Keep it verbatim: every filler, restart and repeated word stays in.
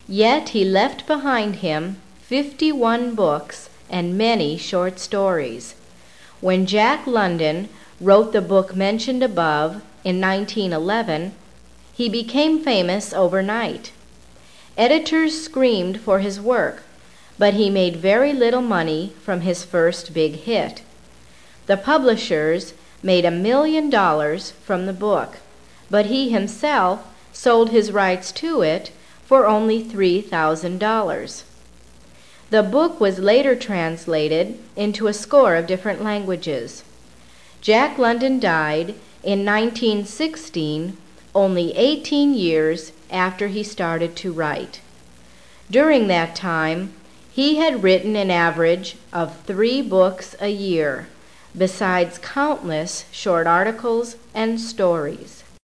Yet he left behind him fifty-one books and many short stories. When Jack London wrote the book mentioned above in nineteen eleven, he became famous overnight. Editors screamed for his work, but he made very little money from his first big hit. The publishers made a million dollars from the book, but he himself sold his rights to it for only three thousand dollars. The book was later translated into a score of different languages. Jack London died in nineteen sixteen, only eighteen years after he started to write. During that time, he had written an average of three books a year, besides countless short articles and stories.